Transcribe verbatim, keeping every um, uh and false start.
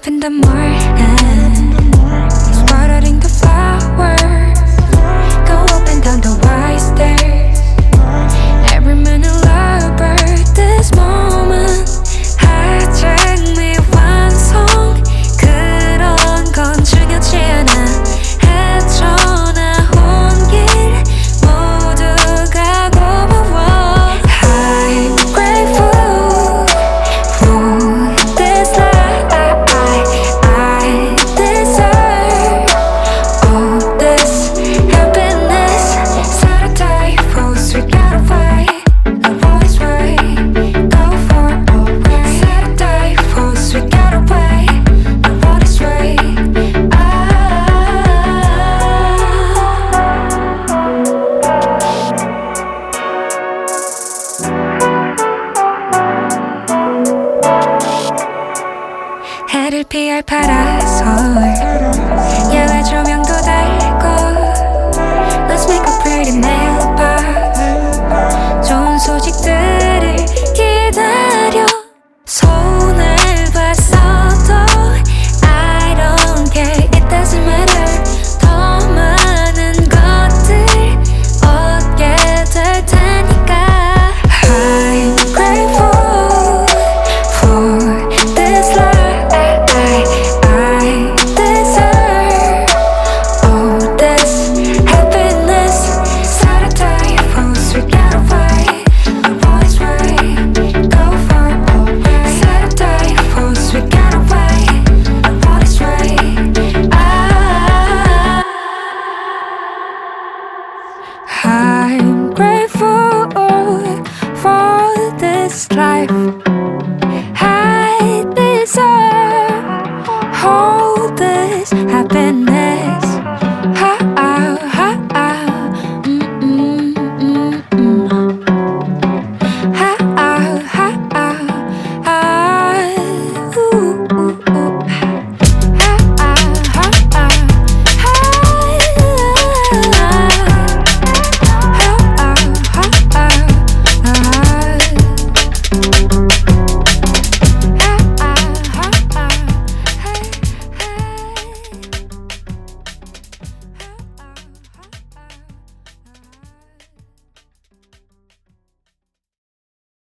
up in the morning, watering the flowers, go up and down the wide stairs. Every minute lover, this moment 아직 미완성. 그런 건 중요치 않아. 헤쳐나 온 길 모두가 고마워. I'm grateful for this life. I deserve all this happiness. Saturday falls, we gotta fight. Love always right, go for alright. Saturday falls, we gotta wait. Love always right. 해를 피할 파라솔, 야외 조명도 달고 Let's make a pretty nail bar. 좋은 소식들을 기다려. 손을 봤어도 I don't care, it doesn't matter. 더 많은 것들 얻게 될 테니까. I'm grateful for this life. I deserve all this happiness. Saturday falls, we gotta fight. Love always right, go for alright. Saturday falls, we gotta wait. Love always right. I'm grateful for this life. I deserve all this happiness.